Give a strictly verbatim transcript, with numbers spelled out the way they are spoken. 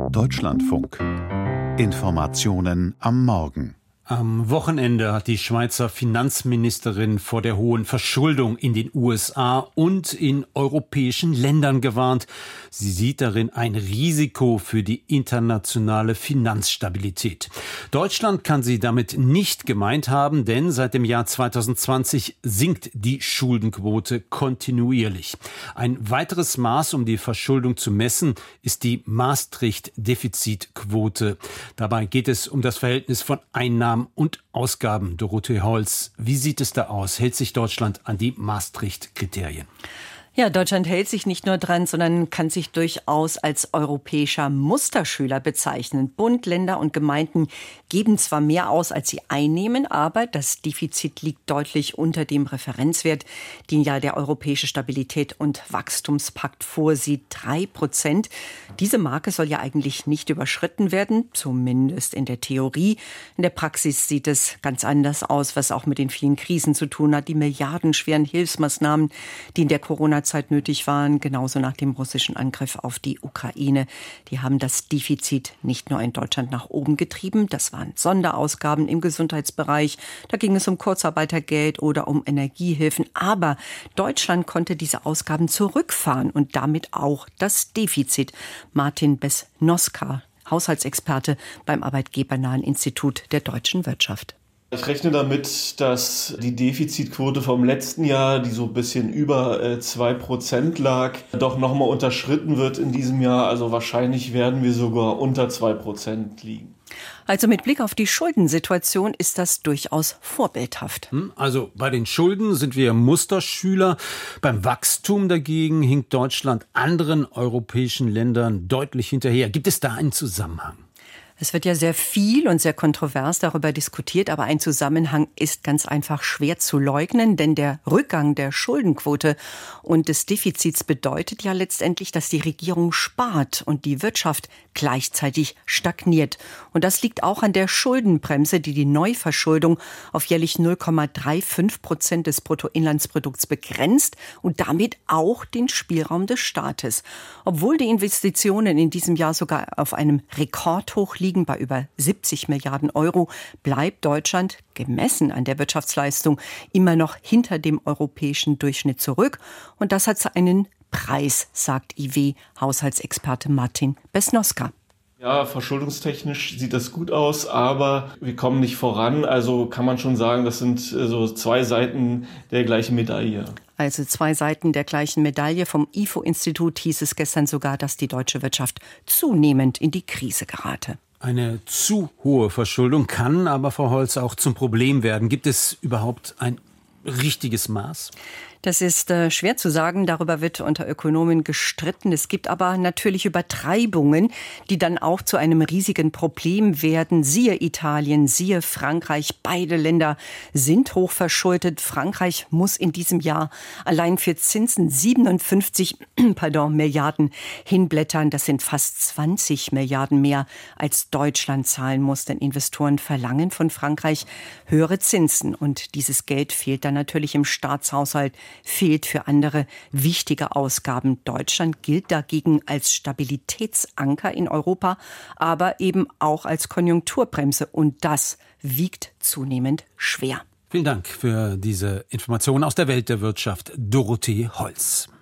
Deutschlandfunk. Informationen am Morgen. Am Wochenende hat die Schweizer Finanzministerin vor der hohen Verschuldung in den U S A und in europäischen Ländern gewarnt. Sie sieht darin ein Risiko für die internationale Finanzstabilität. Deutschland kann sie damit nicht gemeint haben, denn seit dem Jahr zwanzig zwanzig sinkt die Schuldenquote kontinuierlich. Ein weiteres Maß, um die Verschuldung zu messen, ist die Maastricht-Defizitquote. Dabei geht es um das Verhältnis von Einnahmen und Ausgaben. Dorothee Holz, wie sieht es da aus? Hält sich Deutschland an die Maastricht-Kriterien? Ja, Deutschland hält sich nicht nur dran, sondern kann sich durchaus als europäischer Musterschüler bezeichnen. Bund, Länder und Gemeinden geben zwar mehr aus, als sie einnehmen, aber das Defizit liegt deutlich unter dem Referenzwert, den ja der Europäische Stabilität- und Wachstumspakt vorsieht, drei Prozent. Diese Marke soll ja eigentlich nicht überschritten werden, zumindest in der Theorie. In der Praxis sieht es ganz anders aus, was auch mit den vielen Krisen zu tun hat. Die milliardenschweren Hilfsmaßnahmen, die in der Corona Zeit nötig waren, genauso nach dem russischen Angriff auf die Ukraine. Die haben das Defizit nicht nur in Deutschland nach oben getrieben. Das waren Sonderausgaben im Gesundheitsbereich. Da ging es um Kurzarbeitergeld oder um Energiehilfen. Aber Deutschland konnte diese Ausgaben zurückfahren und damit auch das Defizit. Martin Besnoska, Haushaltsexperte beim Arbeitgebernahen Institut der deutschen Wirtschaft. Ich rechne damit, dass die Defizitquote vom letzten Jahr, die so ein bisschen über zwei Prozent lag, doch nochmal unterschritten wird in diesem Jahr. Also wahrscheinlich werden wir sogar unter zwei Prozent liegen. Also mit Blick auf die Schuldensituation ist das durchaus vorbildhaft. Also bei den Schulden sind wir Musterschüler. Beim Wachstum dagegen hinkt Deutschland anderen europäischen Ländern deutlich hinterher. Gibt es da einen Zusammenhang? Es wird ja sehr viel und sehr kontrovers darüber diskutiert, aber ein Zusammenhang ist ganz einfach schwer zu leugnen, denn der Rückgang der Schuldenquote und des Defizits bedeutet ja letztendlich, dass die Regierung spart und die Wirtschaft gleichzeitig stagniert. Und das liegt auch an der Schuldenbremse, die die Neuverschuldung auf jährlich null Komma fünfunddreißig Prozent des Bruttoinlandsprodukts begrenzt und damit auch den Spielraum des Staates. Obwohl die Investitionen in diesem Jahr sogar auf einem Rekordhoch liegen, bei über siebzig Milliarden Euro, bleibt Deutschland, gemessen an der Wirtschaftsleistung, immer noch hinter dem europäischen Durchschnitt zurück. Und das hat einen Preis, sagt I W-Haushaltsexperte Martin Besnoska. Ja, verschuldungstechnisch sieht das gut aus, aber wir kommen nicht voran. Also kann man schon sagen, das sind so zwei Seiten der gleichen Medaille. Also zwei Seiten der gleichen Medaille. Vom I F O-Institut hieß es gestern sogar, dass die deutsche Wirtschaft zunehmend in die Krise gerate. Eine zu hohe Verschuldung kann aber, Frau Holz, auch zum Problem werden. Gibt es überhaupt ein richtiges Maß? Das ist äh, schwer zu sagen, darüber wird unter Ökonomen gestritten. Es gibt aber natürlich Übertreibungen, die dann auch zu einem riesigen Problem werden. Siehe Italien, siehe Frankreich, beide Länder sind hochverschuldet. Frankreich muss in diesem Jahr allein für Zinsen siebenundfünfzig pardon, Milliarden hinblättern. Das sind fast zwanzig Milliarden mehr, als Deutschland zahlen muss. Denn Investoren verlangen von Frankreich höhere Zinsen. Und dieses Geld fehlt dann natürlich im Staatshaushalt, fehlt für andere wichtige Ausgaben. Deutschland gilt dagegen als Stabilitätsanker in Europa, aber eben auch als Konjunkturbremse. Und das wiegt zunehmend schwer. Vielen Dank für diese Informationen aus der Welt der Wirtschaft, Dorothee Holz.